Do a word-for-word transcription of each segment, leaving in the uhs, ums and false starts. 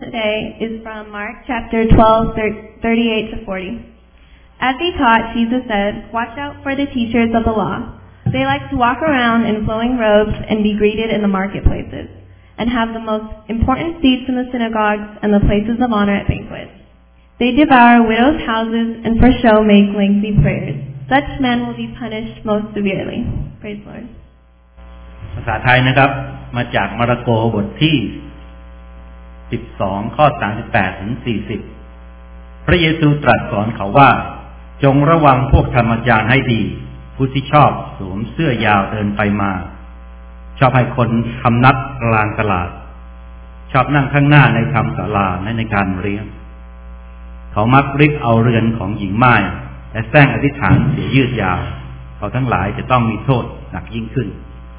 today is from Mark chapter twelve, thirty-eight to forty. As he taught, Jesus said, "Watch out for the teachers of the law. They like to walk around in flowing robes and be greeted in the marketplaces, and have the most important seats in the synagogues and the places of honor at banquets. They devour widows' houses and for show make lengthy prayers. Such men will be punished most severely." Praise the Lord. ภาษาไทยนะครับมาจากมาระโกบทที่สิบสองข้อสามสิบแปดถึงสี่สิบพระเยซูตรัสสอนเขาว่าจงระวังพวกธรรมจารย์ให้ดีผู้ที่ชอบสวมเสื้อยาวเดินไปมาชอบให้คนคำนับกลางตลาดชอบนั่งข้างหน้าในคำศาลาและในการเลี้ยงเขามักริกเอาเรือนของหญิงม่ายและแซงอธิษฐานเสียยืดยาวเขาทั้งหลายจะต้องมีโทษหนักยิ่งขึ้น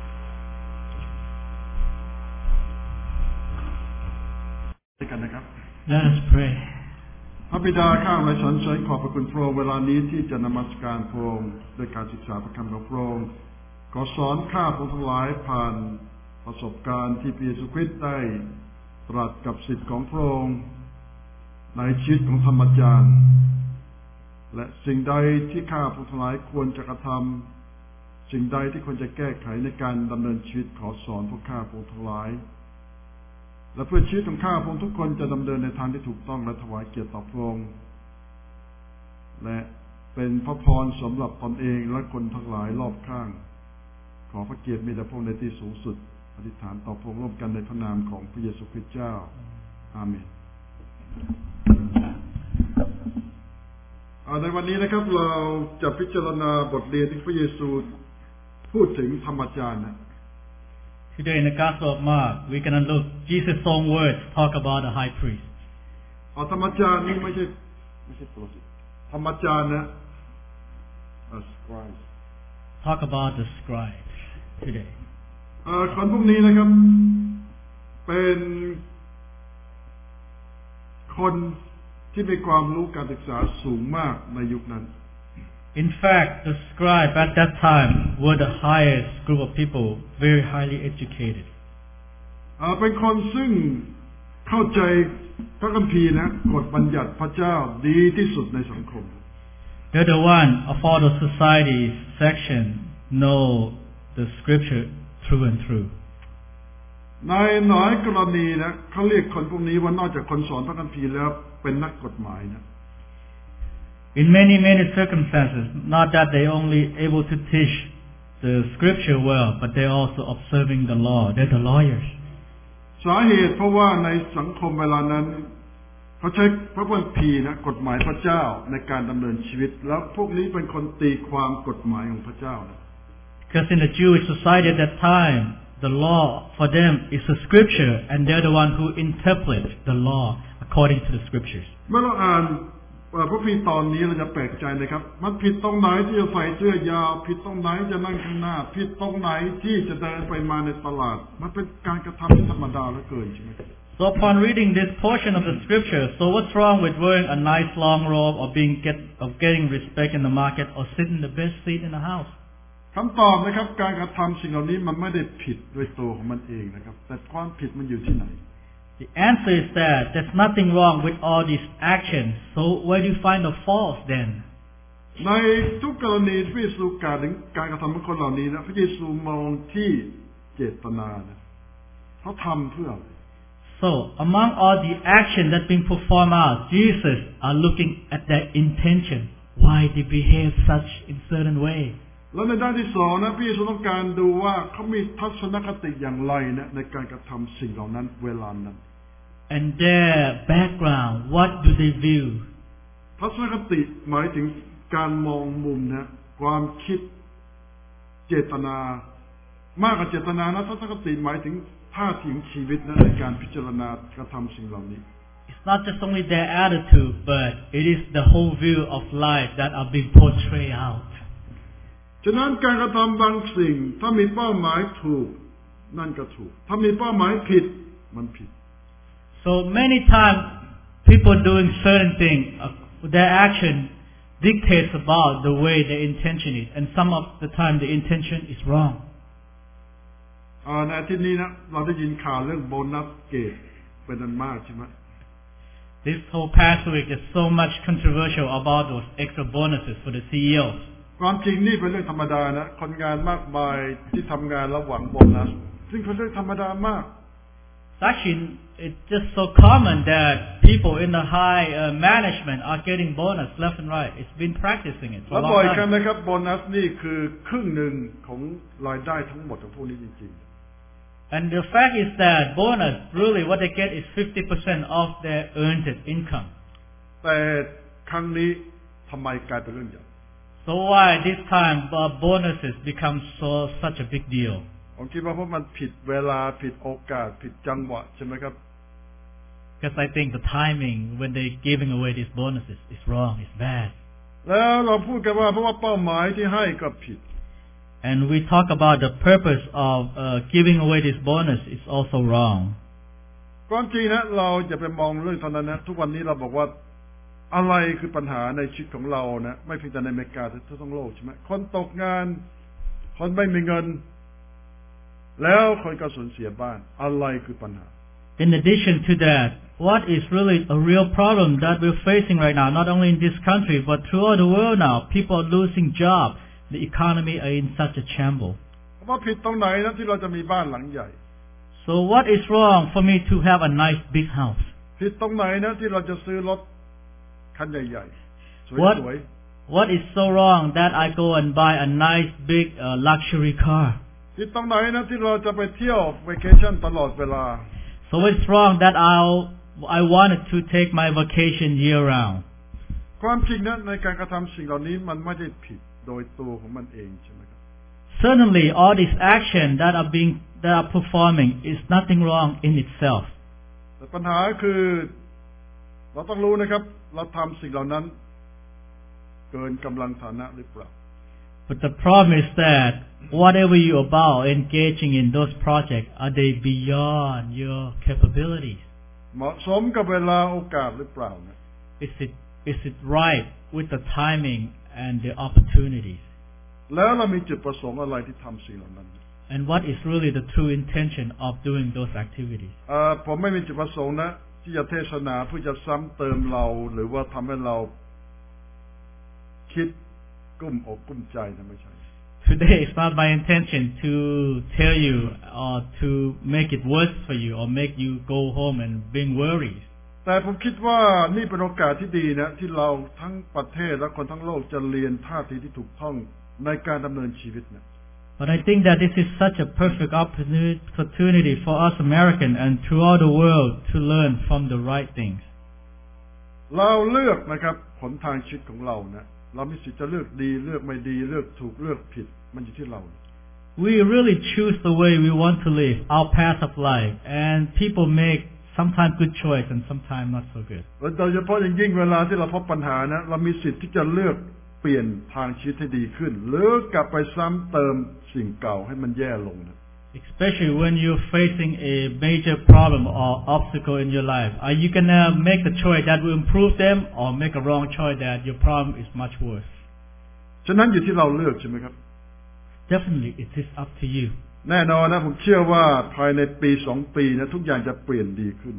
กันนะครับ Let us pray. พระบิดาข้าและฉันใช้ขอบพระคุณพระองค์เวลานี้ที่จะนมัสการพระองค์ด้วยการศึกษาพระคำของพระองค์ขอสอนข้าพระองค์ทั้งหลายผ่านประสบการณ์ที่พระเยซูคริสต์ได้ตรัสกับศิษย์ของพระองค์ในชีวิตของธรรมจารย์และสิ่งใดที่ข้าพระองค์ทั้งหลายควรจะกระทำสิ่งใดที่ควรจะแก้ไขในการดำเนินชีวิตขอสอนพวกข้าพระองค์ทั้งหลายและเพื่อชีวิตของข้าพระองค์ทุกคนจะดำเนินในทางที่ถูกต้องและถวายเกียรติต่อพระองค์และเป็นพระพรสำหรับตนเองและคนทั้งหลายรอบข้างขอพระเกียรติมีแต่พระองค์ในที่สูงสุดอธิษฐานต่อพระองค์ร่วมกันในพระนามของพระเยซูคริสต์เจ้าอาเมนในวันนี้นะครับเราจะพิจารณาบทเรียนที่พระเยซูพูดถึงธรรมจารย์นะ Today in the Gospel of Mark, we're going to look Jesus' own words talk about the high priest. อ๋อธรรมจารย์นี่ไม่ใช่ไม่ใช่ตัวสิธรรมจารย์นะ scribes Talk about the scribes today. เอ่อคนพวกนี้นะครับเป็นคนที่มีความรู้การศึกษาสูงมากในยุคนั้น In fact, the scribes at that time were the highest group of people, very highly educated. เป็นคนซึ่งเข้าใจพระคัมภีร์นะกฎบัญญัติพระเจ้าดีที่สุดในสังคม They're the one of all the society's section know the scripture through and through. ในหลายกรณีนะเขาเรียกคนพวกนี้ว่านอกจากคนสอนพระคัมภีร์แล้วเป็นนักกฎหมายนะ In many, many circumstances, not that they only able to teach the scripture well, but they're also observing the law. They're the lawyers. สาเหตุเพราะว่าในสังคมเวลานั้นเขาใช้พระคัมภีร์นะกฎหมายพระเจ้าในการดำเนินชีวิตแล้วพวกนี้เป็นคนตีความกฎหมายของพระเจ้านะ Because in the Jewish society at that time, the law for them is the scripture, and they're the one who interpret the law according to the scriptures. เมื่อเราอ่านพระคัมภีร์ตอนนี้เราจะแปลกใจนะครับมันผิดตรงไหนที่จะใส่เสื้อยาวผิดตรงไหนจะนั่งข้างหน้าผิดตรงไหนที่จะเดินไปมาในตลาดมันเป็นการกระทำที่ธรรมดาเหลือเกินใช่ไหม So upon reading this portion of the scripture, so what's wrong with wearing a nice long robe or being get of getting respect in the market or sitting in the best seat in the house? คำตอบนะครับการกระทำสิ่งเหล่านี้มันไม่ได้ผิดโดยตัวของมันเองนะครับแต่ความผิดมันอยู่ที่ไหน The answer is that there's nothing wrong with all these actions. So where do you find the fault then? ในทุกกรณีพระเยซูกล่าวถึงการกระทำของคนเหล่านี้นะพระเยซูมองที่เจตนานะเขาทำเพื่ออะไร So among all the action that's being performed out, Jesus are looking at their intention. Why they behave such in certain way. แล้วในด้านที่สองนะพระเยซูต้องการดูว่าเขามีทัศนคติอย่างไรนะในการกระทำสิ่งเหล่านั้นเวลานั้น And their background, what do they view? ทัศนคติหมายถึงการมองมุมนะความคิดเจตนามากกว่าเจตนานะทัศนคติหมายถึงท่าทีของชีวิตนะในการพิจารณากระทำสิ่งเหล่านี้ It's not just only their attitude, but it is the whole view of life that are being portrayed out. ฉะนั้นการกระทำบางสิ่งถ้ามีเป้าหมายถูกนั่นก็ถูกถ้ามีเป้าหมายผิดมันผิด So many times people doing certain things, uh, their action dictates about the way their intention is, and some of the time the intention is wrong. ในอาทิตย์นี้นะเราได้ยินข่าวเรื่องโบนัสเกตเป็นอันมากใช่ไหม This whole past week is so much controversial about those extra bonuses for the C E Os. ความจริงนี่เป็นเรื่องธรรมดานะคนงานมากมายที่ทำงานแล้วหวังโบนัสซึ่งเป็นเรื่องธรรมดามาก Actually, it's just so common that people in the high uh, management are getting bonus left and right. It's been practicing it for แล้ว a บ่อย long ครั้ง time. นะครับโบนัสนี่คือครึ่งหนึ่งของรายได้ทั้งหมดของพวกนี้จริง And the fact is that bonus, really what they get is fifty percent of their earned income. ๆแต่ครั้งนี้ทำไมกลายเป็นเรื่องใหญ่ So why this time uh, bonuses become so such a big deal? ผมคิดว่าเพราะมันผิดเวลาผิดโอกาสผิดจังหวะใช่ไหมครับ Because I think the timing when they're giving away these bonuses is wrong, it's bad. แล้วเราพูดกันว่าเพราะว่าเป้าหมายที่ให้ก็ผิด And we talk about the purpose of uh, giving away this bonus is also wrong. ความจริงนะเราอย่าไปมองเรื่องเท่านั้นนะทุกวันนี้เราบอกว่าอะไรคือปัญหาในชีวิตของเรานะไม่เพียงแต่ในอเมริกาแต่ทั่วทั้งโลกใช่ไหมคนตกงานคนไม่มีเงินแล้วคนก็สูญเสียบ้านอะไรคือปัญหา In addition to that, what is really a real problem that we're facing right now, not only in this country but throughout the world now, people are losing jobs, the economy are in such a shambles. ว่าผิดตรงไหนนะที่เราจะมีบ้านหลังใหญ่ So what is wrong for me to have a nice big house? ผิดตรงไหนนะที่เราจะซื้อรถคันใหญ่ๆส What วย what is so wrong that I go and buy a nice big uh, luxury car? ๆผิดตรงไหนนะที่เราจะไปเที่ยว vacation ตลอดเวลา So it's wrong that I'll I wanted to take my vacation year round. ความจริงนะในการกระทำสิ่งเหล่านี้มันไม่ได้ผิดโดยตัวของมันเองใช่ไหมครับ Certainly, all this action that are being that are performing is nothing wrong in itself. แต่ปัญหาคือเราต้องรู้นะครับเราทำสิ่งเหล่านั้นเกินกำลังฐานะหรือเปล่า But the problem is that whatever you about engaging in those projects, are they beyond your capabilities? เหมาะสมกับเวลาโอกาสหรือเปล่านะ Is it is it right with the timing and the opportunities? แล้วเรามีจุดประสงค์อะไรที่ทำสิ่งเหล่านั้น And what is really the true intention of doing those activities? เอ่อผมไม่มีจุดประสงค์นะที่จะเทศนาเพื่อจะซ้ำเติมเราหรือว่าทำให้เราคิดกุ้มอกกุ้มใจนะไม่ใช่ Today it's not my intention to tell you or to make it worse for you or make you go home and being worried. แต่ผมคิดว่านี่เป็นโอกาสที่ดีนะที่เราทั้งประเทศและคนทั้งโลกจะเรียนท่าทีที่ถูกต้องในการดำเนินชีวิตนะ But I think that this is such a perfect opportunity for us Americans and throughout the world to learn from the right things. เราเลือกนะครับหนทางชีวิตของเรานะเรามีสิทธิ์จะเลือกดีเลือกไม่ดีเลือกถูกเลือกผิดมันอยู่ที่เรา We really choose the way we want to live, our path of life, and people make sometimes good choice and sometimes not so good. โดยเฉพาะอย่างยิ่งเวลาที่เราพบปัญหานะเรามีสิทธิ์ที่จะเลือกเปลี่ยนทางชีวิตให้ดีขึ้นหรือกลับไปซ้ำเติมสิ่งเก่าให้มันแย่ลงนะ Especially when you're facing a major problem or obstacle in your life, are you gonna make the choice that will improve them or make a wrong choice that your problem is much worse? ฉะนั้นอยู่ที่เราเลือกใช่ไหมครับ Definitely, it is up to you. แน่นอนนะผมเชื่อว่าภายในปีสองปีนะทุกอย่างจะเปลี่ยนดีขึ้น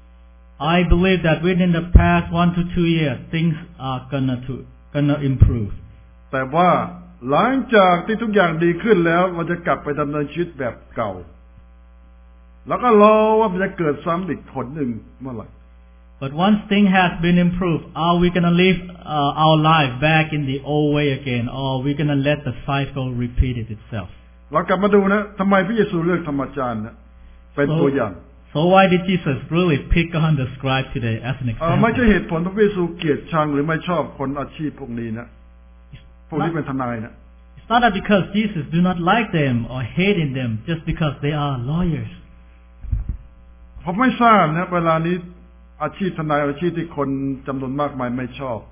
I believe that within the past one to two years, things are gonna to gonna improve. แต่ว่าหลังจากที่ทุกอย่างดีขึ้นแล้วเราจะกลับไปดำเนินชีวิตแบบเก่าแล้วก็รอว่ามันจะเกิดซ้ำอีกผลหนึ่งเมื่อไหร่ But once things has been improved, are we gonna live uh, our life back in the old way again, or are we gonna let the cycle repeat it itself? เรากลับมาดูนะทำไมพระเยซูเลือกธรรมจารย์นะเป็นตัวอย่าง So why did Jesus really pick on the scribe today as an เออไม่ใช่ example? เหตุผลพระเยซูเกลียดชังหรือไม่ชอบคนอาชีพพวกนี้นะพวกนี้เป็นทนายนะ It's not that because Jesus do not like them or hating them just because they are lawyers. ผมไม่ทราบนะเวลานี้อาชีพทนายอาชีพที่คนจำนวนมากมายไม่ชอบ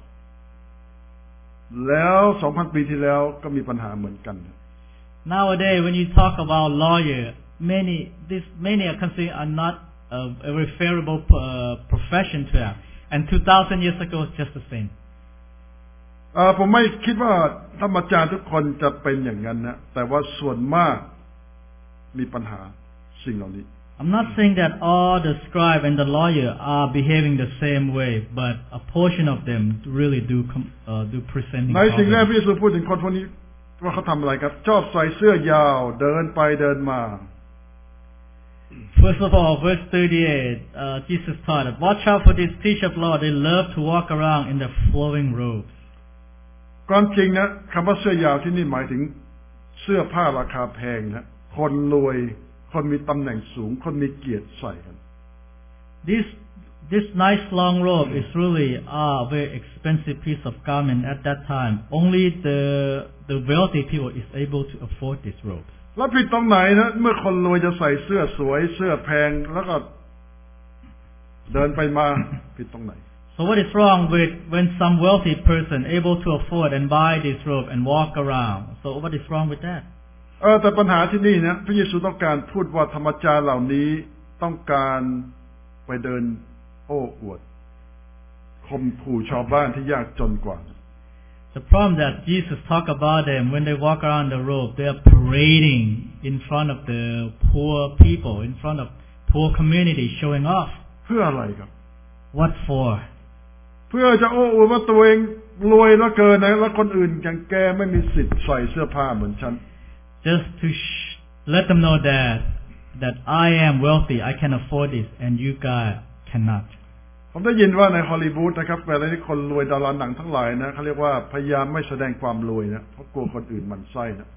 แล้วสองพันปีที่แล้วก็มีปัญหาเหมือนกัน Nowadays, when you talk about lawyer, many this many are considered are not a, a very favorable uh, profession to have. And two thousand years ago, it's just the same. เออผมไม่คิดว่าธรรมจารย์ทุกคนจะเป็นอย่างนั้นนะแต่ว่าส่วนมากมีปัญหาสิ่งเหล่านี้ I'm not saying that all the scribe and the lawyer are behaving the same way, but a portion of them really do com- uh, do presenting ในสิ่งแรก problems. พระเยซูพูดถึงคนพวกนี้ว่าเขาทำอะไรครับชอบใส่เสื้อยาวเดินไปเดินมา First of all, verse thirty-eight, uh, Jesus taught us, watch out for these teachers of law. They love to walk around in their flowing robes. ความจริงนะคำว่าเสื้อยาวที่นี่หมายถึงเสื้อผ้าราคาแพงนะคนรวยคนมีตำแหน่งสูงคนมีเกียรติใส่กัน This this nice long robe is really a very expensive piece of garment at that time. Only the the wealthy people is able to afford these robes. แล้วผิดตรงไหนนะเมื่อคนรวยจะใส่เสื้อสวยเสื้อแพงแล้วก็เดินไปมาผิดตรงไหน So what is wrong with when some wealthy person able to afford and buy this robe and walk around? So what is wrong with that? เออแต่ปัญหาที่นี่นะพระเยซูต้องการพูดว่าธรรมจารย์เหล่านี้ต้องการไปเดินโอ้อวดข่มขู่ชาวบ้านที่ยากจนกว่า The problem that Jesus talk about them when they walk around the road, they are parading in front of the poor people, in front of poor community, showing off. เพื่ออะไรครับ What for? เพื่อจะโอ้อวดว่าตัวเองรวยเหลือเกินนะแล้วคนอื่นอย่างแกไม่มีสิทธิ์ใส่เสื้อผ้าเหมือนฉัน Just to sh- let them know that that I am wealthy, I can afford this, and you guys cannot. ผมได้ยินว่าในฮอลลีวูดนะครับเวลาที่คนรวยดาราหนังทั้งหลายนะเขาเรียกว่าพยายามไม่แสดงความรวยนะเพราะกลัวคนอื่นหมั่นไส้นะ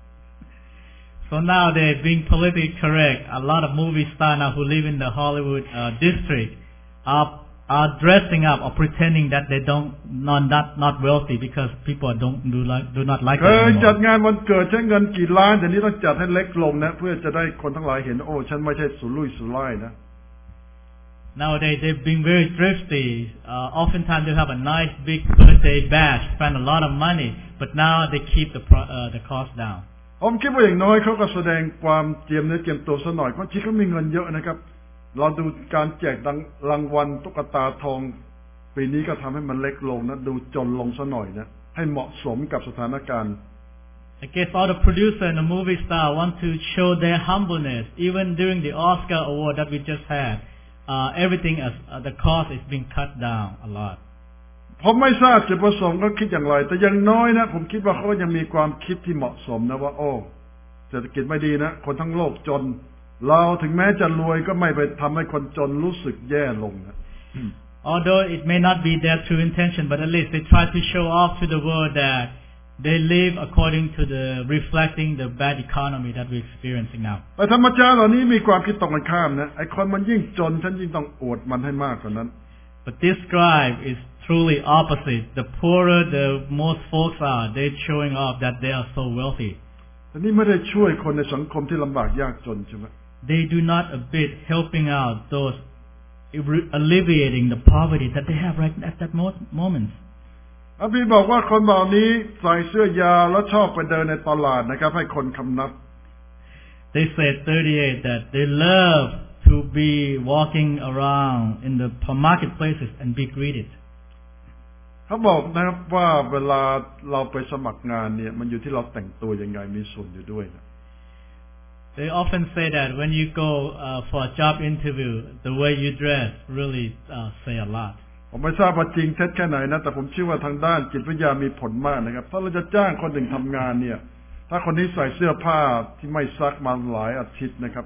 So now they're being politically correct. A lot of movie stars now who live in the Hollywood uh, district are are dressing up or pretending that they don't not not not wealthy because people don't do like do not like เค it ยจัด anymore. งานวันเกิดใช้เงินกี่ล้านแต่นี้ต้องจัดให้เล็กลงนะเพื่อจะได้คนทั้งหลายเห็นโอ้ฉันไม่ใช่สุรุ่ยสุร่ายนะ Nowadays they've been very thrifty. Uh, oftentimes they have a nice big birthday bash, spend a lot of money, but now they keep the pro, uh, the cost down. ผมคิดว่าอย่างน้อยเขาก็แสดงความเจียมเนื้อเจียมตัวซะหน่อยเพราะที่เขามีเงินเยอะนะครับเราดูการแจกรางวัลตุ๊กตาทองปีนี้ก็ทำให้มันเล็กลงนะดูจนลงซะหน่อยนะให้เหมาะสมกับสถานการณ์ I guess all the producer and the movie star want to show their humbleness. Even during the Oscar award that we just had, uh, everything as uh, the cost is being cut down a lot. ผมไม่ทราบจุดประสงค์เขาคิดอย่างไรแต่อย่างน้อยนะผมคิดว่าเขายังมีความคิดที่เหมาะสมนะว่าโอ้เศรษฐกิจไม่ดีนะคนทั้งโลกจนเราถึงแม้จะรวยก็ไม่ไปทำให้คนจนรู้สึกแย่ลงนะ Although it may not be their true intention, but at least they try to show off to the world that they live according to the reflecting the bad economy that we're experiencing now. แต่ธรรมจารย์เหล่านี้มีความคิดตรงกันข้ามนะไอ้คนมันยิ่งจนฉันยิ่งต้องอวดมันให้มากกว่านั้น But this scribe is truly opposite. The poorer the most folks are, they're showing off that they are so wealthy. แต่นี่ไม่ได้ช่วยคนในสังคมที่ลำบากยากจนใช่ไหม They do not a bit helping out those alleviating the poverty that they have right at that moment. พระบิดาบอกว่าคนเหล่านี้ใส่เสื้อยาวแล้วชอบไปเดินในตลาดนะครับให้คนคำนับ They said thirty-eight that they love to be walking around in the marketplaces and be greeted. เขาบอกนะครับว่าเวลาเราไปสมัครงานเนี่ยมันอยู่ที่เราแต่งตัวยังไงมีส่วนอยู่ด้วยนะ They often say that when you go uh, for a job interview, the way you dress really uh, say a lot. ผมไม่ทราบว่าจริงเท็จแค่ไหนนะแต่ผมเชื่อว่าทางด้านจิตวิทยามีผลมากนะครับถ้าเราจะจ้างคนหนึ่งทำงานเนี่ยถ้าคนนี้ใส่เสื้อผ้าที่ไม่ซักมาหลายอาทิตย์นะครับ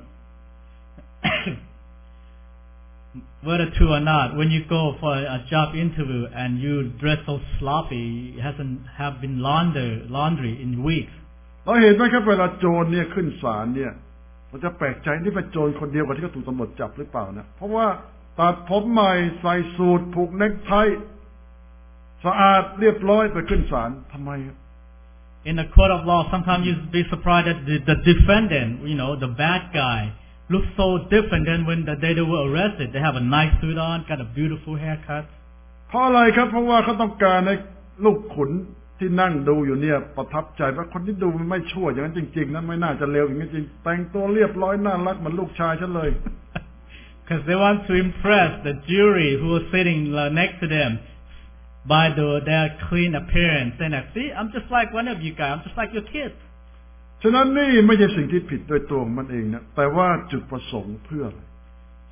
Whether true or not, when you go for a job interview and you dress so sloppy, it hasn't have been laundered laundry in weeks. เราเห็นไหมครับเวลาโจรเนี่ยขึ้นศาลเนี่ยเราจะแปลกใจนี่เป็นโจรคนเดียวกับที่เขาถูกตำรวจจับหรือเปล่านะเพราะว่าตัดผมใหม่ใส่สูทผูกเน็กไทสะอาดเรียบร้อยไปขึ้นศาลทำไม In a court of law, sometimes you'd be surprised that the, the defendant, you know, the bad guy, looks so different than when the day they were arrested. They have a nice suit on, got a beautiful haircut. เพราะอะไรครับเพราะว่าเขาต้องการให้ลูกขุนที่นั่งดูอยู่เนี่ยประทับใจว่าคนที่ดูมันไม่ชั่วอย่างนั้นจริงๆนะไม่น่าจะเลวอย่างนั้นจริงแต่งตัวเรียบร้อยน่ารักเหมือนลูกชายฉันเลย Because they want to impress the jury who was sitting next to them by the, their clean appearance. And I see, I'm just like one of you guys. I'm just like your kids. ฉะนั้นนี่ไม่ใช่สิ่งที่ผิดโดยตัวของมันเองนะแต่ว่าจุดประสงค์เพื่ออะไร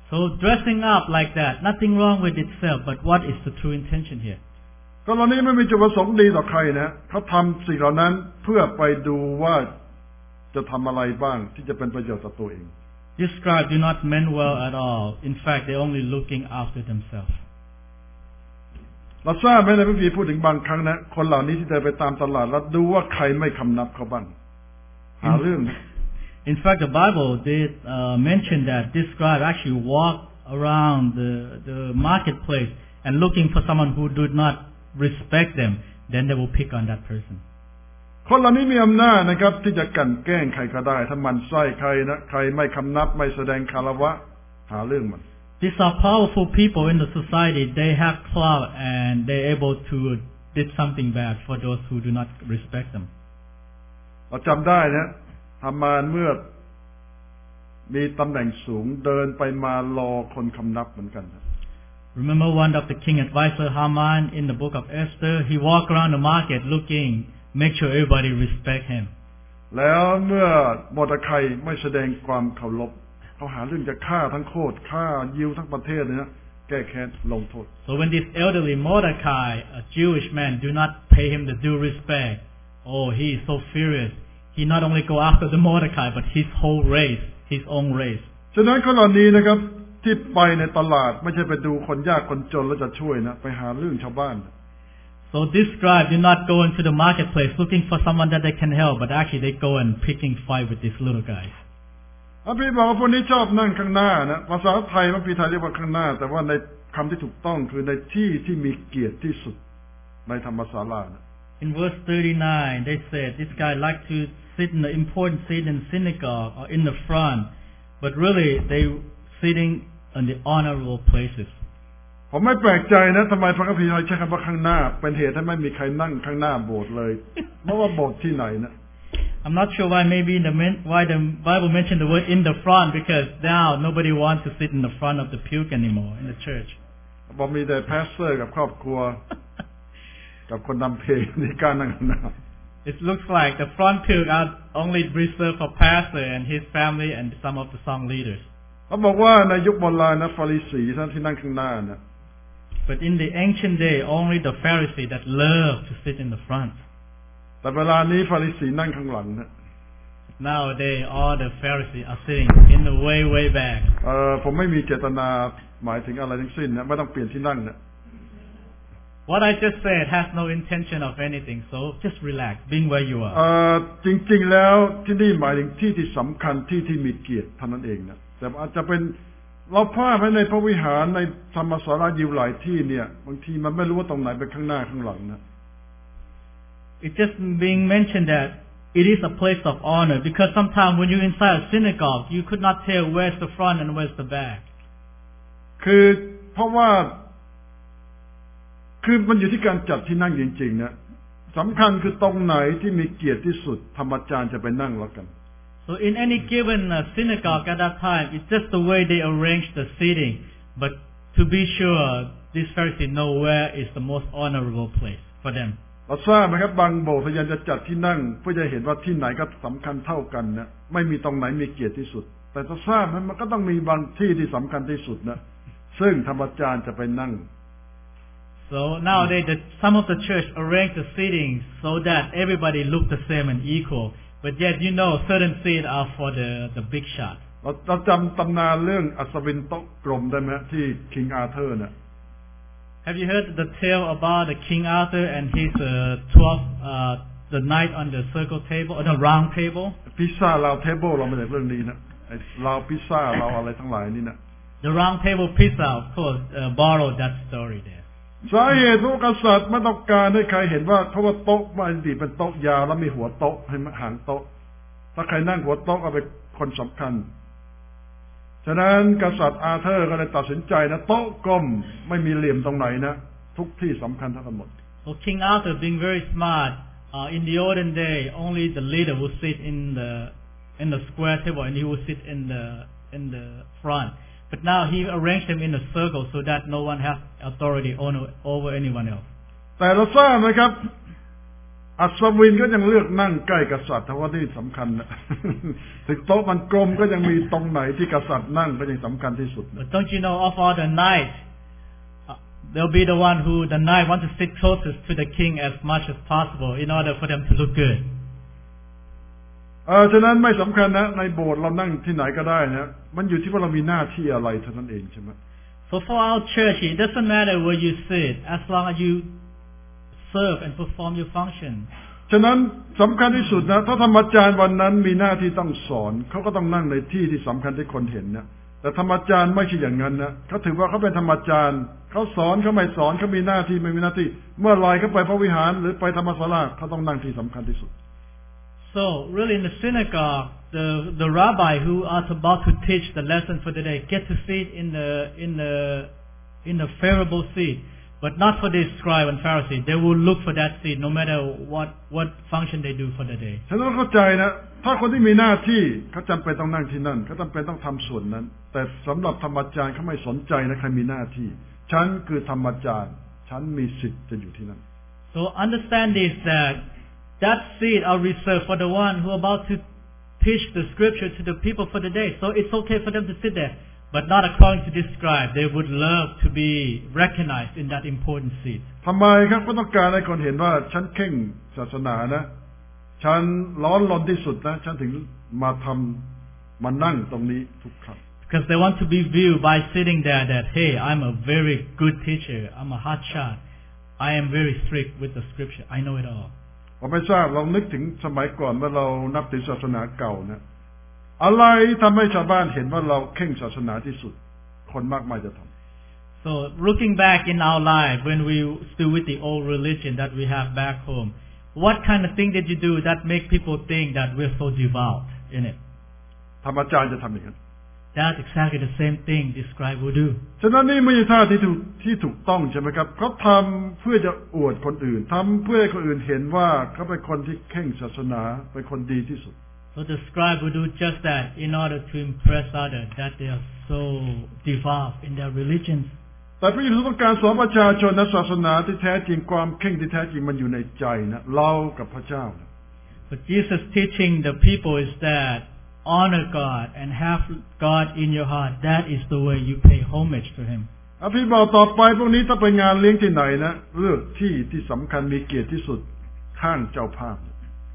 So dressing up like that, nothing wrong with itself, but what is the true intention here? ก็เหล่านี้ไม่มีจุดประสงค์ดีต่อใครนะเขาทำสิ่งเหล่านั้นเพื่อไปดูว่าจะทำอะไรบ้างที่จะเป็นประโยชน์ต่อตัวเอง These scribes do not mean well at all. In fact, they're only looking after themselves. เราทราบไหมในพระคัมภีร์พูดถึงบางครั้งนะคนเหล่านี้ที่เดินไปตามตลาดแล้วดูว่าใครไม่คำนับเขาบ้างหาเรื่อง In fact, the Bible did uh, mention that this scribe actually walked around the the marketplace and looking for someone who did not respect them. Then they will pick on that person. คนเหล่านี้มีอำนาจนะครับที่จะกลั่นแกล้งใครก็ได้ถ้ามันไส้ใครนะใครไม่คำนับไม่แสดงคารวะหาเรื่องมัน These are powerful people in the society. They have clout and they're able to did something bad for those who do not respect them. เราจำได้นะฮามานเมื่อมีตำแหน่งสูงเดินไปมารอคนคำนับเหมือนกัน Remember one of the king advisor Haman in the book of Esther? He walked around the market looking, make sure everybody respect him. แล้วเมื่อโมร์ดคายไม่แสดงความเคารพเขาหาเรื่องจะฆ่าทั้งโคตรฆ่ายิวทั้งประเทศเลยนะแก้แค้นลงโทษ So when this elderly Mordecai, a Jewish man, do not pay him the due respect, oh, he is so furious. He not only go after the Mordecai, but his whole race, his own race. ฉะนั้นคนเหล่านี้นะครับที่ไปในตลาดไม่ใช่ไปดูคนยากคนจนแล้วจะช่วยนะไปหาเรื่องชาวบ้าน So this scribe did not go into the marketplace looking for someone that they can help, but actually they go and picking fight with these little guys. พระพี่บอกว่าพวกนี้ชอบนั่งข้างหน้านะภาษาไทยพระพี่ไทยเรียกว่าข้างหน้าแต่ว่าในคำที่ถูกต้องคือในที่ที่มีเกียรติที่สุดในธรรมศาลานะ In verse thirty-nine, they said this guy liked to sit in the important seat in synagogue or in the front, but really they sitting in the honorable places. ผมไม่แปลกใจนะทำไมพระคัมภีร์ใช้คำว่าข้างหน้าเป็นเหตุให้ไม่มีใครนั่งข้างหน้าโบสถ์เลยเพราะว่าโบสถ์ที่ไหนนะ I'm not sure why maybe the why the Bible mentioned the word in the front because now nobody wants to sit in the front of the pew anymore in the church. บอกมีแต่พาสเตอร์กับครอบครัวกับคนนำเพลงที่กล้านั่งข้างหน้า It looks like the front pew are only reserved for pastor and his family and some of the song leaders. เขาบอกว่าในยุคโบราณนะฟาริสีท่านที่นั่งข้างหน้านะ But in the ancient day, only the Pharisee that loved to sit in the front. แต่เวลานี้ฟาริสีนั่งข้างหลังนะ Nowadays, all the Pharisees are sitting in the way, way back. เออผมไม่มีเจตนาหมายถึงอะไรทั้งสิ้นนะไม่ต้องเปลี่ยนที่นั่งนะ What I just said has no intention of anything, so just relax, being where you are. เออจริงๆแล้วที่นี่หมายถึงที่ที่สำคัญที่ที่มีเกียรติเท่านั้นเองนะแต่อาจจะเป็นเราพลาดไปในพระวิหารในธรรมศาลาอยู่หลายที่เนี่ยบางทีมันไม่รู้ว่าตรงไหนเป็นข้างหน้าข้างหลังนะ It's just being mentioned that it is a place of honor because sometimes when you're inside a synagogue, you could not tell where's the front and where's the back. คือเพราะว่าคือมันอยู่ที่การจัดที่นั่งจริงๆนะสำคัญคือตรงไหนที่มีเกียรติที่สุดธรรมจารย์จะไปนั่งแล้วกัน So in any given uh, synagogue at that time, it's just the way they arrange the seating. But to be sure, these Pharisees know where is the most honorable place for them. เราทราบไหมครับบางโบสถ์พยายามจะจัดที่นั่งเพื่อจะเห็นว่าที่ไหนก็สำคัญเท่ากันนะไม่มีตรงไหนมีเกียรติที่สุดแต่ถ้าทราบไหมมันก็ต้องมีบางที่ที่สำคัญที่สุดนะซึ่งธรรมจารย์จะไปนั่ง So nowadays, the, some of the church arrange the seating so that everybody look the same and equal. But yet, you know, certain seats are for the the big shot. เราเราจำตำนานเรื่องอัศวินโต๊ะกลมได้ไหมที่คิงอาเธอร์เนี่ย Have you heard the tale about the King Arthur and his uh, twelve uh, the knight on the circle table or the round table? พิซซ่าลาวเทเบิลเราไม่ได้เรื่องนี้นะไอ้ลาวพิซซ่าลาวอะไรทั้งหลายนี่นะ The round table pizza, of course, uh, borrowed that story there. สาเหตุพระกษัตริย์ไม่ต้องการให้ใครเห็นว่าเพราะว่าโต๊ะมันดีเป็นโต๊ะยาวแล้วมีหัวโต๊ะให้หางโต๊ะถ้าใครนั่งหัวโต๊ะก็เป็นคนสำคัญฉะนั้นกษัตริย์อาเธอร์ก็เลยตัดสินใจนะโต๊ะกลมไม่มีเหลี่ยมตรงไหนนะทุกที่สำคัญทั้งหมด So King Arthur, being very smart, uh, in the olden day, only the leader would sit in the in the square table, and he would sit in the in the front. But now he arranged them in a circle so that no one has authority over anyone else. แต่เราทราบไหมครับอัศวินก็ยังเลือกนั่งใกล้กษัตริย์เพราะว่านี่สำคัญนะ ถึงโต๊ะมันกลมก็ยังมีตรงไหนที่กษัตริย์นั่งก็ยังสำคัญที่สุด But don't you know of all the knights, uh, they'll be the one who the knight want to sit closest to the king as much as possible in order for them to look good. เออฉะนั้นไม่สำคัญนะในโบสถ์เรานั่งที่ไหนก็ได้นะมันอยู่ที่ว่าเรามีหน้าที่อะไรเท่านั้นเองใช่ไหม So for our church, it doesn't matter where you sit as long as you serve and perform your function. ฉะนั้นสำคัญที่สุดนะถ้าธรรมจารย์วันนั้นมีหน้าที่ต้องสอนเขาก็ต้องนั่งในที่ที่สำคัญที่คนเห็นนะแต่ธรรมจารย์ไม่ใช่อย่างนั้นนะเขาถือว่าเขาเป็นธรรมจารย์เขาสอนเขาไม่สอนเขามีหน้าที่ไม่มีหน้าที่เมื่อไรเขาไปพระวิหารหรือไปธรรมศาลาเขาต้องนั่งที่สำคัญที่สุด So really in the synagogue, the the rabbi who are about to teach the lesson for the day get to sit in the in the in the favorable seat.But not for the scribe and Pharisee. They will look for that seat no matter what what function they do for the day. ฉันต้องเข้าใจนะถ้าคนที่มีหน้าที่เขาจำเป็นต้องนั่งที่นั่นเขาจำเป็นต้องทำส่วนนั้นแต่สำหรับธรรมจารย์เขาไม่สนใจนะใครมีหน้าที่ฉันคือธรรมจารย์ฉันมีสิทธิ์จะอยู่ที่นั่น So understand this that that seat are reserved for the one who are about to teach the scripture to the people for the day. So it's okay for them to sit there.But not according to this scribe. They would love to be recognized in that important seat. ทำไมครับก็ต้องการให้คนเห็นว่าฉันเข่งศาสนานะฉันร้อนรนที่สุดนะฉันถึงมาทำมานั่งตรงนี้ทุกครั้ง Because they want to be viewed by sitting there that hey, I'm a very good teacher. I'm a hot shot. I am very strict with the scripture. I know it all. ผมไม่ทราบเรานึกถึงสมัยก่อนเมื่อเรานับถือศาสนาเก่านะอะไรทำให้ชาวบ้านเห็นว่าเราเข่งศาสนาที่สุดคนมากมายจะทำ So looking back in our life when we still with the old religion that we have back home, what kind of thing did you do that make people think that we're so devout in it? ธรรมจารย์จะทำอย่างนั้น That's exactly the same thing this scribe will do. ฉะนั้นนี่ไม่ใช่ท่าที่ถูกที่ถูกต้องใช่ไหมครับเขาทำเพื่อจะอวดคนอื่นทำเพื่อให้คนอื่นเห็นว่าเขาเป็นคนที่เข่งศาสนาเป็นคนดีที่สุด So the scribe will do just that in order to impress others that they are so devout in their religions. แต่พระเยซูต้องการสอนประชาชนนะศาสนาที่แท้จริงความเข่งที่แท้จริงมันอยู่ในใจนะเรากับพระเจ้านะ But Jesus teaching the people is that honor God and have God in your heart. That is the way you pay homage to Him. อภิบอกต่อไปพวกนี้ถ้าไปงานเลี้ยงที่ไหนนะเลือกที่ที่สำคัญมีเกียรติที่สุดข้างเจ้าภาพ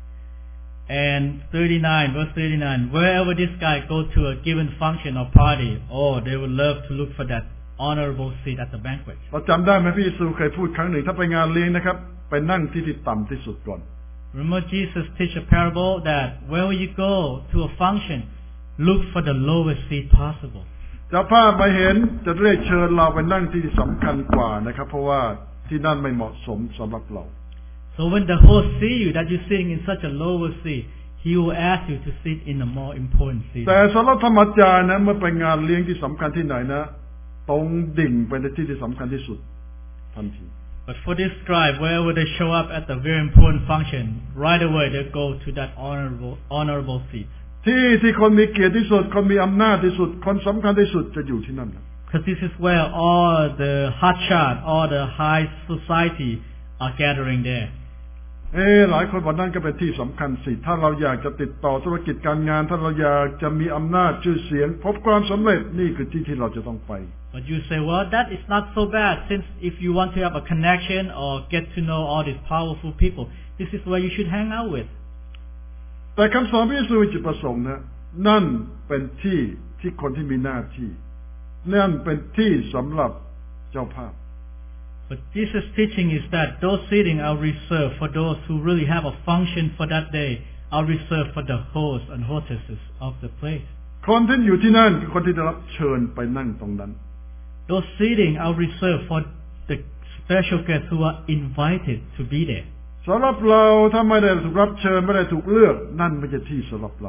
And thirty-nine, verse thirty-nine, wherever this guy go to a given function or party, oh, they would love to look for that honorable seat at the banquet. เราจำได้ไหมพี่เยซูเคยพูดครั้งหนึ่งถ้าไปงานเลี้ยงนะครับไปนั่งที่ที่ต่ำที่สุดก่อน Remember Jesus teach a parable that wherever you go to a function, look for the lowest seat possible. เจ้าภาพมาเห็นจะเรียกเชิญเราไปนั่งที่สำคัญกว่านะครับเพราะว่าที่นั่นไม่เหมาะสมสำหรับเรา So when the host see you that you're sitting in such a lower seat, he will ask you to sit in a more important seat. แต่สำหรับธรรมจารย์นะเมื่อไปงานเลี้ยงที่สำคัญที่ไหนนะตรงดิ่งไปในที่ที่สำคัญที่สุดทันที But for this scribe, wherever they show up at the very important function, right away they go to that honorable honorable seat. ที่ที่คนมีเกียรติที่สุดคนมีอำนาจที่สุดคนสำคัญที่สุดจะอยู่ที่นั่น Because this is where all the hotshot, all the high society are gathering there. เออหลายคนบอกนั่นก็เป็นที่สำคัญสิถ้าเราอยากจะติดต่อธุรกิจการงานถ้าเราอยากจะมีอำนาจชื่อเสียงพบความสำเร็จนี่คือที่ที่เราจะต้องไป But you say, well, that is not so bad since if you want to have a connection or get to know all these powerful people, this is where you should hang out with. แต่คำสอนพระเยซูมีจุดประสงค์นะนั่นเป็นที่ที่คนที่มีหน้าที่นั่นเป็นที่สำหรับเจ้าภาพ But Jesus' teaching is that those seating are reserved for those who really have a function for that day, are reserved for the hosts and hostesses of the place. คนที่อยู่ที่นั่นคือคนที่ได้รับเชิญไปนั่งตรงนั้น Those seating are reserved for the special guests who are invited to be there. สำหรับเราถ้าไม่ได้ถูกรับเชิญไม่ได้ถูกเลือกนั่นไม่ใช่ที่สำหรับเรา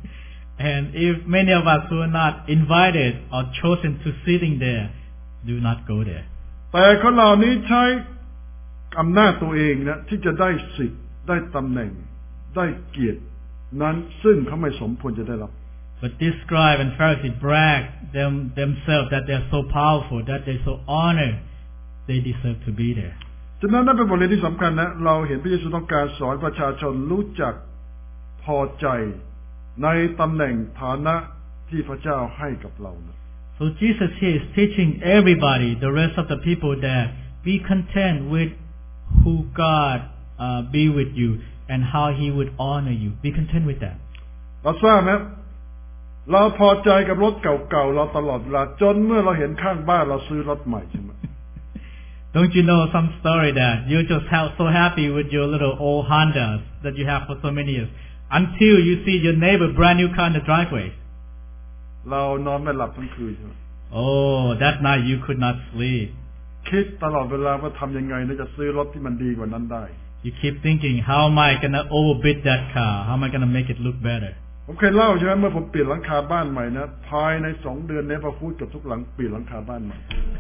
And if many of us who are not invited or chosen to sitting there, do not go there. แต่คนเหล่านี้ใช้อำนาจตัวเองนะที่จะได้สิทธิ์ได้ตำแหน่งได้เกียรตินั้นซึ่งเขาไม่สมควรจะได้รับ But this scribe and Pharisee brag them themselves that they are so powerful, that they are so honored, they deserve to be there. ฉะนั้นนั่นเป็นบทเรียนที่สำคัญนะเราเห็นพระเยซูต้องการสอนประชาชนรู้จักพอใจในตำแหน่งฐานะที่พระเจ้าให้กับเรานะ So Jesus here is teaching everybody, the rest of the people, that be content with who God uh, be with you and how He would honor you. Be content with that. เราทราบไหมเราพอใจกับรถเก่าๆเราตลอดเวลาจนเมื่อเราเห็นข้างบ้านเราซื้อรถใหม่ใช่ไหม Don't you know some story that you're just so happy with your little old Hondas that you have for so many years until you see your neighbor brand new car in the driveway? เรานอนไม่หลับทั้งคืนใช่ไหม Oh, that night you could not sleep. คิดตลอดเวลาว่าทำยังไงเราจะซื้อรถที่มันดีกว่านั้นได้ You keep thinking, how am I gonna overbid that car? How am I gonna make it look better? ผมเคยเล่าใช่ไหมเมื่อผมเปลี่ยนหลังคาบ้านใหม่นะภายในสองเดือนนี้พอพูดกับทุกหลังเปลี่ยนหลังคาบ้านใหม่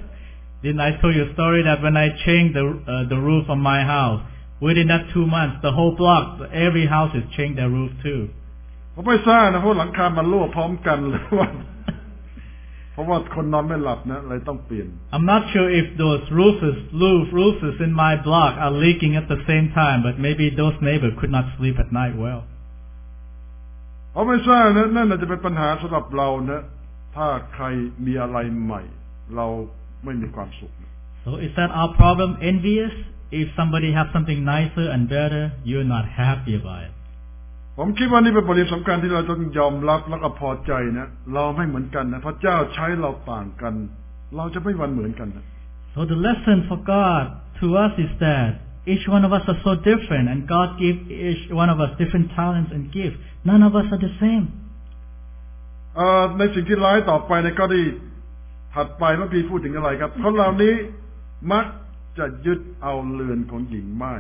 Didn't I tell you a story that when I changed the uh, the roof on my house, within that two months, the whole block, every house is changed their roof too. ผมไม่ทราบนะเพราะหลังคามันรั่วพร้อมกันหรือว่าเพราะว่าคนนอนไม่หลับนะเลยต้องเปลี่ยน I'm not sure if those roofers, roof roofers in my block are leaking at the same time, but maybe those neighbors could not sleep at night well. ผมไม่ทราบนะนั่นอาจจะเป็นปัญหาสำหรับเรานะถ้าใครมีอะไรใหม่เราไม่มีความสุข So is that our problem? Envious? If somebody has something nicer and better, you're not happy about it. ผมคิดว่านี่เป็นบทเรียนสำคัญที่เราต้องยอมรับแล้วก็พอใจนะเราไม่เหมือนกันนะพระเจ้าใช้เราต่างกันเราจะไม่วันเหมือนกันนะ So the lesson for God to us is that each one of us are so different, and God gave each one of us different talents and gifts. None of us are the same. เอ่อในสิ่งที่ร้ายต่อไปในข้อที่ถัดไปพระพีพูดถึงอะไรครับคนเหล่านี้มักจะยึดเอาเรือนของหญิงม่าย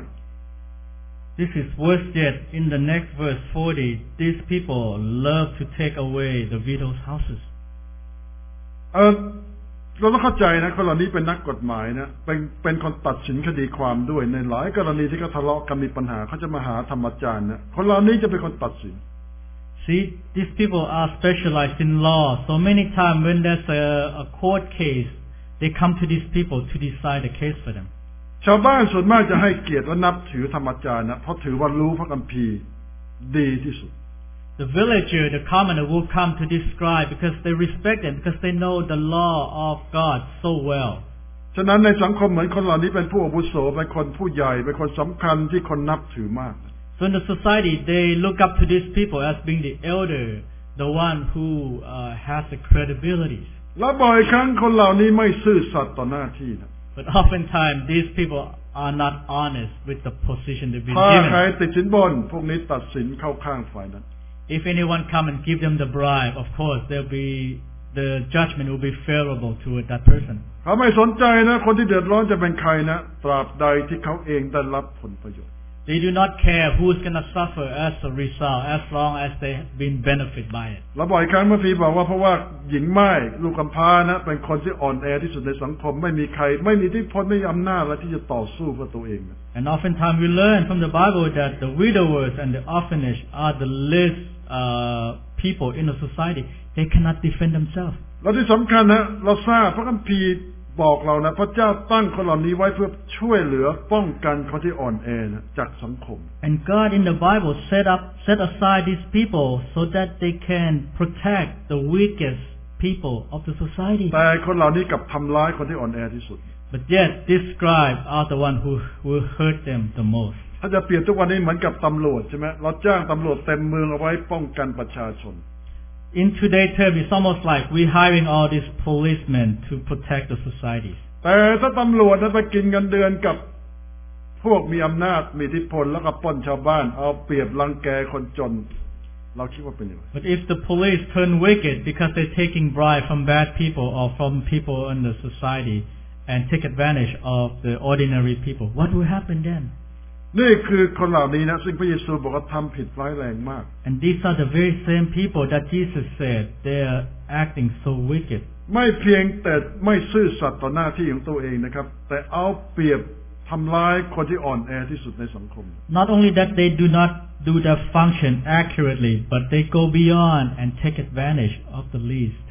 This is worse yet. In the next verse forty, these people love to take away the widows' houses. เออเราต้องเข้าใจนะคนเหล่านี้เป็นนักกฎหมายนะเป็นเป็นคนตัดสินคดีความด้วยในหลายกรณีที่เขาทะเลาะกันมีปัญหาเขาจะมาหาธรรมจารย์นะคนเหล่านี้จะเป็นคนตัดสิน See, these people are specialized in law. So many times when there's a, a court case, they come to these people to decide the case for them. ชาวบ้านส่วนมากจะให้เกียรติและนับถือธรรมจารย์นะเพราะถือว่ารู้พระคัมภีร์ดีที่สุด The villager, the commoner will come to this scribe because they respect them, because they know the law of God so well. ฉะนั้นในสังคมเหมือนคนเหล่านี้เป็นผู้อาวุโสเป็นคนผู้ใหญ่เป็นคนสำคัญที่คนนับถือมาก So in the society, they look up to these people as being the elder, the one who uh, has the credibility. และบ่อยครั้งคนเหล่านี้ไม่ซื่อสัตย์ต่อหน้าที่นะ But oftentimes, these people are not honest with the position they've been ถ้าใคร given. ติดสินบนพวกนี้ตัดสินเข้าข้างฝ่ายนั้น If anyone come and give them the bribe, of course, there'll be the judgment will be favorable to that person. เขาไม่สนใจนะคนที่เดือดร้อนจะเป็นใครนะตราบใดที่เขาเองได้รับผลประโยชน์ They do not care who's going to suffer as a result, as long as they have been benefit by it. และบ่อยครั้งเมื่อพีบอกว่าเพราะว่าหญิงม่ายลูกกำพร้านะเป็นคนที่อ่อนแอที่สุดในสังคมไม่มีใครไม่มีอิทธิพลไม่มีอำนาจและที่จะต่อสู้เพื่อตัวเองนะ And oftentimes we learn from the Bible that the widowers and the orphanage are the least uh, people in the society. They cannot defend themselves. และที่สำคัญนะเราทราบพระคัมภีร์บอกเรานะพระเจ้าตั้งคนเหล่านี้ไว้เพื่อช่วยเหลือป้องกันคนที่อ่อนแอนะจากสังคม And God in the Bible set up set aside these people so that they can protect the weakest people of the society. แต่คนเหล่านี้กลับทำร้ายคนที่อ่อนแอที่สุด But yet these scribes are the one who will hurt them the most. ถ้าจะเปรียบทุกวันนี้เหมือนกับตำรวจใช่ไหมเราจ้างตำรวจเต็มเมืองเอาไว้ป้องกันประชาชน In today's term, it's almost like we're hiring all these policemen to protect the society. แต่ถ้าตำรวจนั้นไปกินเงินเดือนกับพวกมีอำนาจมีอิทธิพลแล้วก็ปล้นชาวบ้านเอาเปรียบรังแกคนจนเราคิดว่าเป็นยังไง But if the police turn wicked because they're taking bribe from bad people or from people in the society and take advantage of the ordinary people, what will happen then? นี่คือคนเหล่านี้นะซึ่งพระเยซูบอกว่าทำผิดร้ายแรงมาก And these are the very same people that Jesus said they are acting so wicked. ไม่เพียงแต่ไม่ซื่อสัตย์ต่อหน้าที่ของตัวเองนะครับแต่เอาเปรียบทำร้ายคนที่อ่อนแอที่สุดในสังคม Not only that they do not do their function accurately, but they go beyond and take advantage of the least.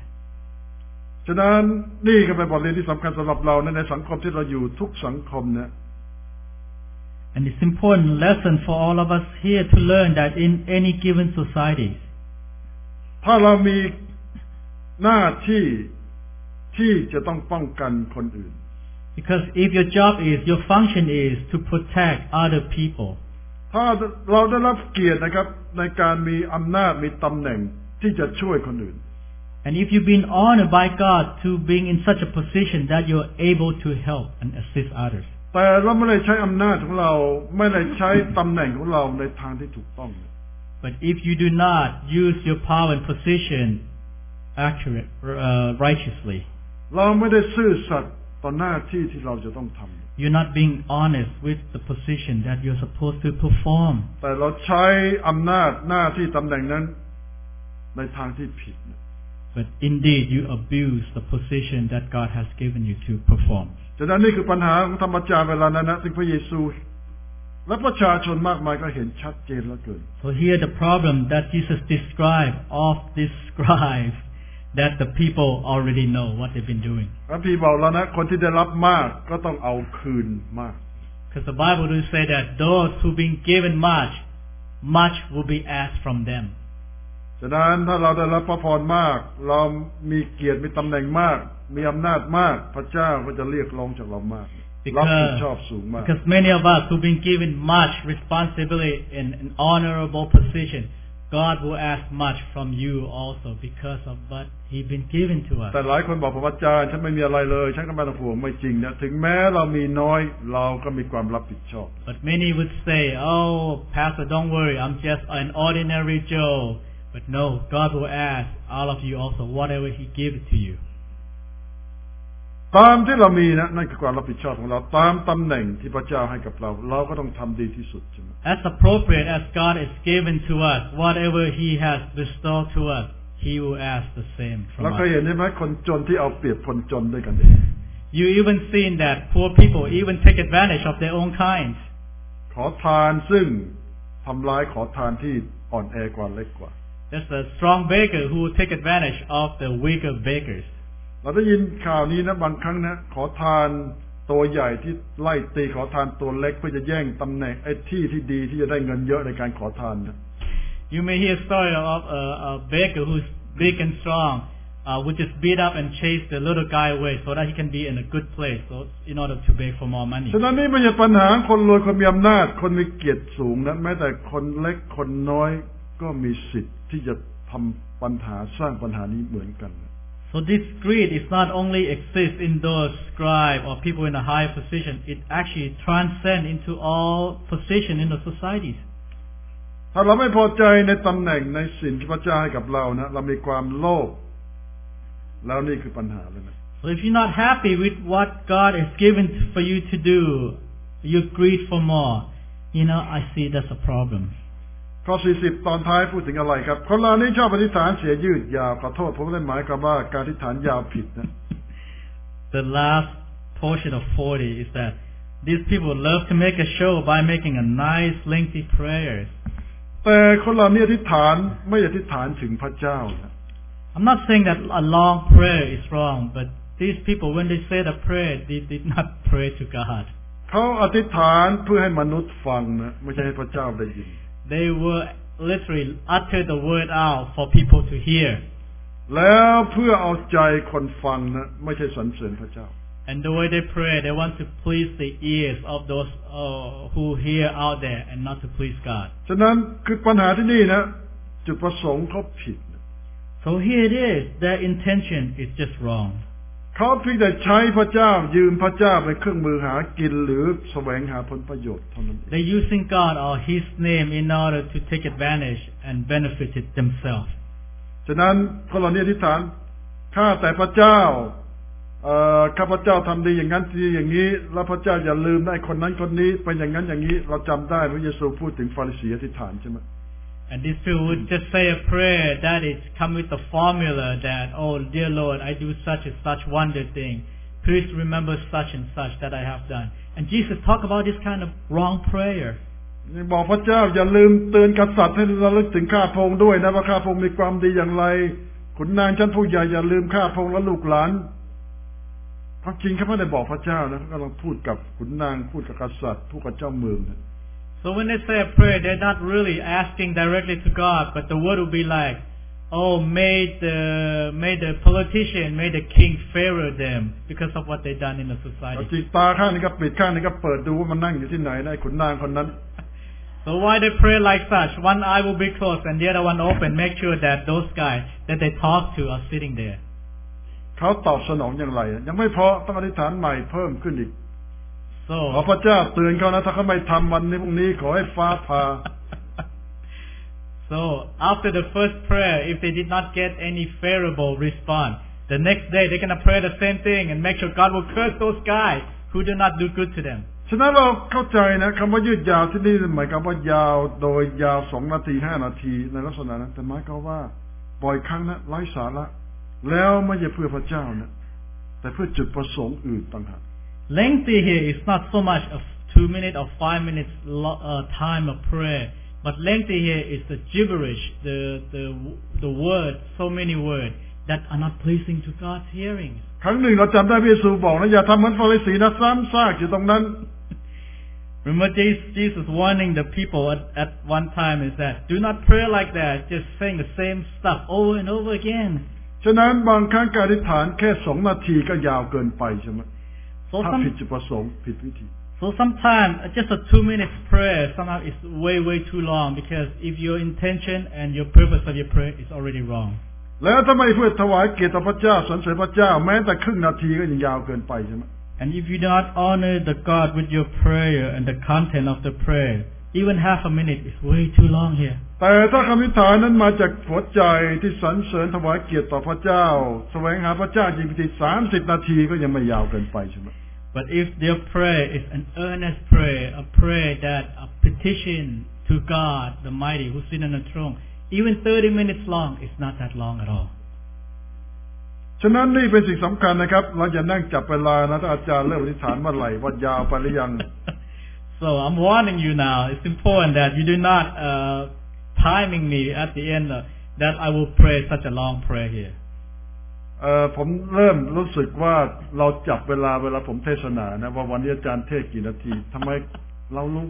ฉะนั้นนี่ก็เป็นบทเรียนที่สำคัญสำหรับเราในสังคมที่เราอยู่ทุกสังคมเนี่ย And it's important lesson for all of us here to learn that in any given society, ถ้าเรามีหน้าที่ที่จะต้องป้องกันคนอื่น because if your job is, your function is to protect other people. ถ้าเราได้รับเกียรตินะครับในการมีอำนาจมีตำแหน่งที่จะช่วยคนอื่น And if you've been honored by God to being in such a position that you're able to help and assist others. แต่เราไม่ได้ใช้อำนาจของเราไม่ได้ใช้ตำแหน่งของเราในทางที่ถูกต้อง But if you do not use your power and position accurate, uh, righteously, เราไม่ได้ซื่อสัตย์ต่อหน้าที่ที่เราจะต้องทำ you're not being honest with the position that you're supposed to perform. แต่เราใช้อำนาจหน้าที่ตำแหน่งนั้นในทางที่ผิด But indeed you abuse the position that God has given you to perform. ฉะนั้นนี่คือปัญหาของธรรมจารย์เวลานั้นนะซึ่งพระเยซูและประชาชนมากมายก็เห็นชัดเจนเหลือเกิน So here the problem that Jesus described of this scribe that the people already know what they've been doing. พระพี่บอกแล้วนะคนที่ได้รับมากก็ต้องเอาคืนมาก Because the Bible does say that those who've been given much, much will be asked from them. ฉะนั้นถ้าเราได้รับพระพรมากเรามีเกียรติมีตำแหน่งมากมีอำนาจมากพระเจ้าก็จะเรียกร้องจากเรามากรับผิดชอบสูงมาก Because many of us who've been given much responsibility in an honorable position, God will ask much from you also because of what He's been given to us. แต่หลายคนบอกผมอาจารย์ฉันไม่มีอะไรเลยฉันก็ไม่ต้องห่วงไม่จริงนะถึงแม้เรามีน้อยเราก็มีความรับผิดชอบ But many would say, "Oh, Pastor, don't worry, I'm just an ordinary Joe." But no, God will ask all of you also whatever He gives to you. ตามที่เรามีนะนั่นคือความรับผิดชอบของเราตามตำแหน่งที่พระเจ้าให้กับเราเราก็ต้องทำดีที่สุดใช่ไหม As appropriate as God is given to us, whatever He has bestowed to us, He will ask the same from เราเคย us. เห็นไหมคนจนที่เอาเปรียบคนจนด้วยกันเอง You even seen that poor people even take advantage of their own kind. ขอทานซึ่งทำร้ายขอทานที่อ่อนแอกว่าเล็กกว่า There's a strong baker who will take advantage of the weaker bakers. เราได้ยินข่าวนี้นะบางครั้งนะขอทานตัวใหญ่ที่ไล่ตีขอทานตัวเล็กเพื่อจะแย่งตำแหน่งไอ้ที่ที่ดีที่จะได้เงินเยอะในการขอทานนะ You may hear a story of a, a baker who's big and strong, uh, would just beat up and chase the little guy away so that he can be in a good place, so in order to beg for more money. ฉะนั้นนี่ไม่ใช่ปัญหาคนรวยคนมีอำนาจคนมีเกียรติสูงนะแม้แต่คนเล็กคนน้อยก็มีสิทธิ์ที่จะทำปัญหาสร้างปัญหานี้เหมือนกัน So this greed is not only exists in those scribe or people in a high position, it actually transcends into all position in the societies. ถ้าเราไม่พอใจในตำแหน่งในสิ่งที่พระเจ้าให้กับเรานะเรามีความโลภแล้วนี่คือปัญหาเลยนะ So if you're not happy with what God has given for you to do, you greed for more. You know, I see that's a problem. ข้อสี่สิบตอนท้ายพูดถึงอะไรครับคนเหล่านี้ชอบอธิษฐานเสียยืดยาวขอโทษผมไม่ได้หมายความว่าการอธิษฐานยาวผิดนะ The last portion of forty is that these people love to make a show by making a nice lengthy prayers. แต่คนเหล่านี้อธิษฐานไม่อธิษฐานถึงพระเจ้านะ I'm not saying that a long prayer is wrong, but these people when they say the prayer, they did not pray to God. เขาอธิษฐานเพื่อให้มนุษย์ฟังนะไม่ใช่ให้พระเจ้าได้ยิน They were literally utter the word out for people to hear. แล้วเพื่อเอาใจคนฟังนะไม่ใช่สรรเสริญพระเจ้า And the way they pray, they want to please the ears of those uh, who hear out there and not to please God. ฉะนั้นคือปัญหาที่นี่นะจุดประสงค์เขาผิด So here it is, their intention is just wrong. เขาเพียงแต่ใช้พระเจ้ายืมพระเจ้าเป็นเครื่องมือหากินหรือแสวงหาผลประโยชน์เท่านั้นเอง They're using God or His name in order to take advantage and benefit it themselves. ฉะนั้นคนเหล่านี้อธิษฐานข้าแต่พระเจ้าข้าพระเจ้าทำดีอย่างนั้นดีอย่างนี้แล้วพระเจ้าอย่าลืมได้คนนั้นคนนี้เป็นอย่างนั้นอย่างนี้เราจำได้พระเยซูพูดถึงฟาริสีอธิษฐานใช่ไหม And these people would just say a prayer that is come with the formula that, oh dear Lord, I do such and such wonder thing. Please remember such and such that I have done. And Jesus talked about this kind of wrong prayer. บอกพระเจ้าอย่าลืมเตือนกษัตริย์ให้ระลึกถึงข้าพระองค์ด้วยนะว่าข้าพระองค์มีความดีอย่างไรขุนนางชั้นผู้ใหญ่อย่าลืมข้าพระองค์และลูกหลานความจริงเขาไม่ได้บอกพระเจ้านะเขากำลังพูดกับขุนนางพูดกับกษัตริย์พูดกับเจ้าเมือง So when they say a prayer, they're not really asking directly to God, but the word will be like, "Oh, may the may the politician, may the king favor them because of what they've done in the จ society." ริงตาข้างนี้ก็ปิดข้างนี้ก็เปิดดูว่ามันนั่งอยู่ที่ไหนได้ขุนนางคนนั้น So why they pray like such? One eye will be closed and the other one open. Make sure that those guys that they talk to are sitting there. เขาตอบสนองอย่างไรยังไม่พอต้องอธิษฐานใหม่เพิ่มขึ้นอีก So ขอพระเจ้าเตือนเขานะถ้าเขาไม่ทำวันนี้พรุ่งนี้ขอให้ฟ้าผ่า So after the first prayer, if they did not get any favorable response, the next day they're gonna pray the same thing and make sure God will curse those guys who do not do good to them. ฉะนั้นเราเข้าใจนะคำว่ายืดยาวที่นี่หมายความว่ายาวโดยยาวสองนาทีห้านาทีในลักษณะนั้นแต่หมายความว่าบ่อยครั้งนะไร้สาระแล้วไม่ใช่เพื่อพระเจ้านะแต่เพื่อจุดประสงค์อื่นต่างหาก Lengthy here is not so much of two minutes or five minutes uh, time of prayer, but lengthy here is the gibberish, the the the word, so many words that are not pleasing to God's hearing. ครั้งหนึ่งเราจำได้พระเยซูบอกนะอย่าทำเหมือนฟาริสีนะซ้ำซากอยู่ตรงนั้น Remember Jesus warning the people at, at one time is that do not pray like that, just saying the same stuff over and over again. ฉะนั้นบางครั้งการอธิษฐานแค่สองนาทีก็ยาวเกินไปใช่ไหม So ถ้า some, ผิดจุดประสงค์ผิดวิธี so sometimes just a two minutes prayer somehow is way way too long because if your intention and your purpose of your prayer is already wrong. แล้วถ้าไม่เพื่อถวายเกียรติต่อพระเจ้าสรรเสริญพระเจ้าแม้แต่ครึ่งนาทีก็ยังยาวเกินไปใช่ไหม And if you do not honor the God with your prayer and the content of the prayer, even half a minute is way too long here. แต่ถ้าคำอธิษฐานนั้นมาจากหัวใจที่สรรเสริญถวายเกียรติต่อพระเจ้าแสวงหาพระเจ้าจริงๆสามสิบนาทีก็ยังไม่ยาวเกินไปใช่ไหม But if their prayer is an earnest prayer, a prayer that a petition to God, the mighty who sits on the throne, even thirty minutes long is not that long at all. ฉะนั้นนี่เป็นสิ่งสำคัญนะครับเราจะนั่งจับเวลานะถ้าอาจารย์เริ่มอธิษฐานเมื่อไหร่ว่ายาวไปหรือยัง So I'm warning you now. It's important that you do not uh, timing me at the end uh, that I will pray such a long prayer here. เอ่อผมเริ่มรู้สึกว่าเราจับเวลาเวลาผมเทศนานะว่าวันนี้อาจารย์เทศกี่นาทีทำไมเรารู้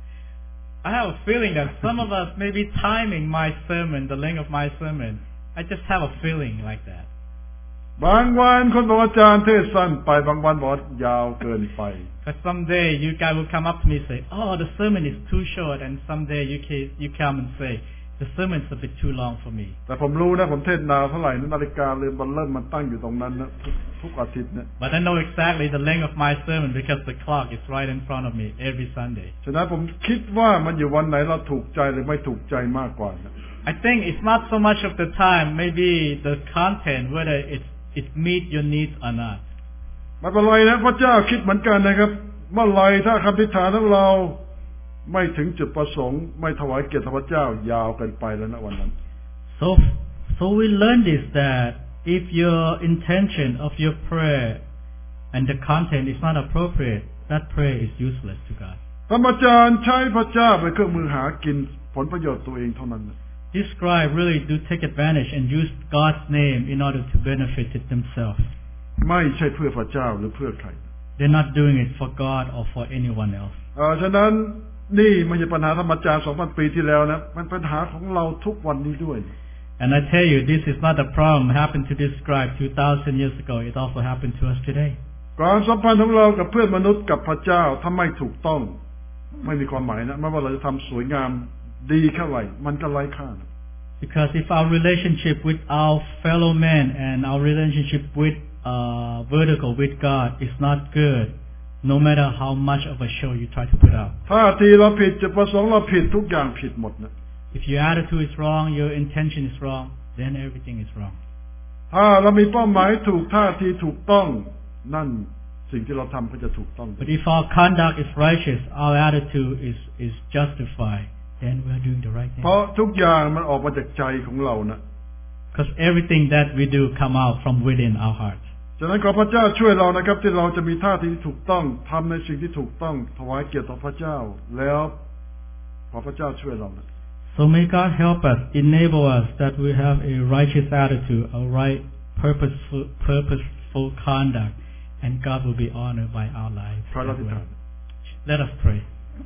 I have a feeling that some of us may be timing my sermon, the length of my sermon. I just have a feeling like that. บางวันคนบอกอาจารย์เทศสั้นไปบางวันบอกยาวเกินไป Because someday you guys will come up to me and say, "Oh, the sermon is too short," and someday you can, you come and say, "The sermon is a bit too long for me." แต่ผมรู้นะผมเทศนานเท่าไหร่นาฬิกาเรือนบัลเริ่มมันตั้งอยู่ตรงนั้นนะทุกอาทิตย์เนี่ย But I know exactly the length of my sermon because the clock is right in front of me every Sunday. ฉะนั้นผมคิดว่ามันอยู่วันไหนเราถูกใจหรือไม่ถูกใจมากกว่านะ I think it's not so much of the time, maybe the content, whether it's it meets your needs or not. ไม่เป็นไรนะพระเจ้าคิดเหมือนกันนะครับเมื่อไรถ้าคำอธิษฐานของเราไม่ถึงจุดประสงค์ไม่ถวายเกียรติพระเจ้ายาวเกินไปแล้วนะวันนั้น So, so we learn this that if your intention of your prayer and the content is not appropriate, that prayer is useless to God. ท่านอาจารย์ใช้พระเจ้าเป็นเครื่องมือหากินผลประโยชน์ตัวเองเท่านั้นนะ These scribes really do take advantage and use God's name in order to benefit it themselves. ไม่ใช่เพื่อพระเจ้าหรือเพื่อใคร They're not doing it for God or for anyone else. เอ่อฉะนั้นนี่ไม่ใช่ปัญหาธรรมจารย์ สองพัน ปีที่แล้วนะมันเป็นปัญหาของเราทุกวันนี้ด้วย And I tell you, this is not a problem happened to this scribe two thousand years ago. It also happened to us today. ความสัมพันธ์ของเรากับเพื่อนมนุษย์กับพระเจ้าถ้าไม่ถูกต้องไม่มีความหมายนะไม่ว่าเราจะทำสวยงามดีแค่ไหนมันก็ไร้ค่านะ Because if our relationship with our fellow men and our relationship with uh, vertical with God is not good, no matter how much of a show you try to put out. ถ้าทีเราผิดจุดประสงค์เราผิดทุกอย่างผิดหมดนะ If your attitude is wrong, your intention is wrong, then everything is wrong. ถ้าเรามีเป้าหมายถูกท่าทีถูกต้องนั่นสิ่งที่เราทำก็จะถูกต้อง But if our conduct is righteous, our attitude is is justified, then we are doing the right thing. เพราะทุกอย่างมันออกมาจากใจของเรานะ Because everything that we do come out from within our hearts. ฉะนั้นขอพระเจ้าช่วยเรานะครับที่เราจะมีท่าทีที่ถูกต้องทำในสิ่งที่ถูกต้องถวายเกียรติต่อพระเจ้าแล้วขอพระเจ้าช่วยเรานะ So may God help us, enable us that we have a righteous attitude, a right purposeful, purposeful conduct, and God will be honored by our lives. พระเรา as ที่ well. Let us pray.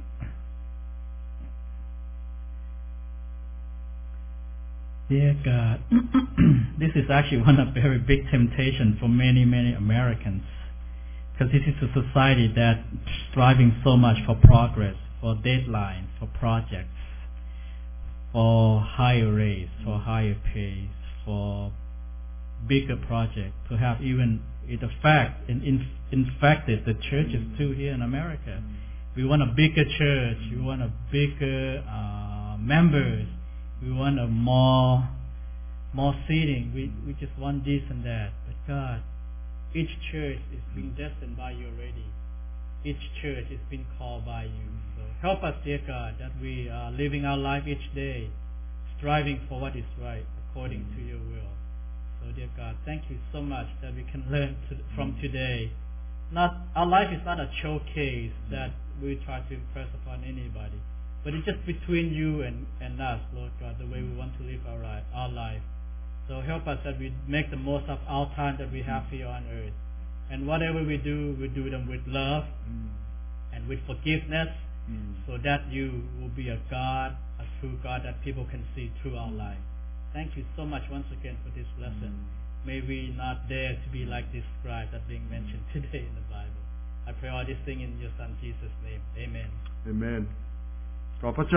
Dear God, this is actually one of very big temptation for many, many Americans, because this is a society that striving so much for progress, for deadlines, for projects, for higher rates, for higher pays, for bigger projects, to have even it affect and in, infected the churches too here in America. We want a bigger church, we want a bigger uh, members, we want a more more seating, we we just want this and that. But God, each church is being destined by you already. Each church is being called by you. So help us, dear God, that we are living our life each day, striving for what is right according to your will. So dear God, thank you so much that we can learn to, from today. Not our life is not a showcase that we try to impress upon anybody, but it's just between you and, and us, Lord God, the way we want to live our life, our life. So help us that we make the most of our time that we have here on earth. And whatever we do, we do them with love mm. and with forgiveness, mm. so that you will be a God, a true God that people can see through our life. Thank you so much once again for this lesson. Mm. May we not dare to be like this scribe that being mentioned today in the Bible. I pray all these things in your Son Jesus' name. Amen. Amen. ขอพระเจ้า